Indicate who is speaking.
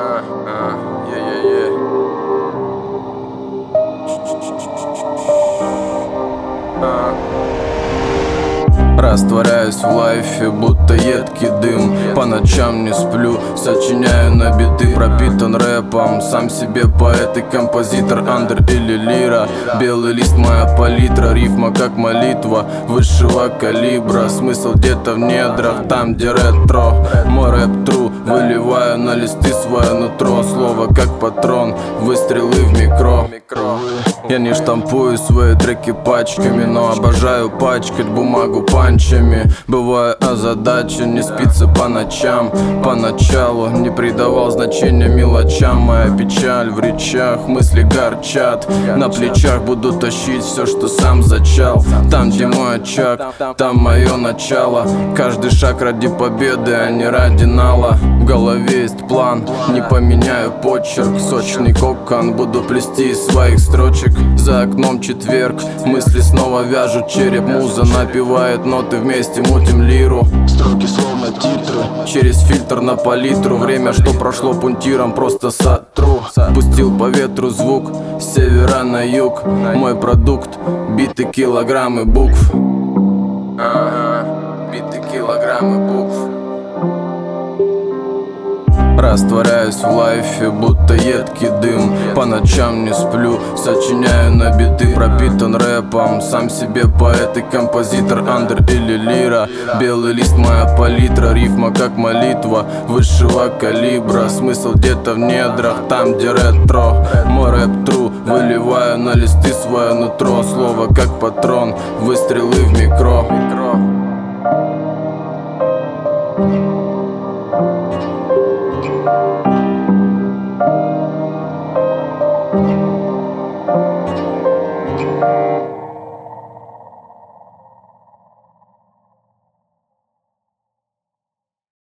Speaker 1: Растворяюсь в лайфе, будто едкий дым. По ночам не сплю, сочиняю на биты. Пропитан рэпом, сам себе поэт и композитор. Андер или лира, белый лист моя палитра. Рифма как молитва высшего калибра. Смысл где-то в недрах, там где ретро. Мой рэп тру, выливаю на листы свое нутро. Слово как патрон, выстрелы в микро. Я не штампую свои треки пачками, но обожаю пачкать бумагу панчами. Бываю озадачен, не спится по ночам. Поначалу не придавал значения мелочам. Моя печаль в речах, мысли горчат. На плечах буду тащить все, что сам зачал. Там, где мой очаг, там мое начало. Каждый шаг ради победы, а не ради нала. В голове есть план, не поменяю почерк. Сочный кокон буду плести из своих строчек. За окном четверг, мысли снова вяжут череп. Муза напевает ноты, вместе мутим лиру. Строки словно титры, через фильтр на палитру. Время, что прошло пунктиром, просто сотру. Пустил по ветру звук с севера на юг. Мой продукт, биты килограммы букв. Биты килограммы букв. Растворяюсь в лайфе, будто едкий дым. По ночам не сплю, сочиняю на биты. Пропитан рэпом, сам себе поэт и композитор. Андер или лира, белый лист моя палитра. Рифма как молитва высшего калибра. Смысл где-то в недрах, там где ретро. Мой рэп тру, выливаю на листы свое нутро. Слово как патрон, выстрелы в микро.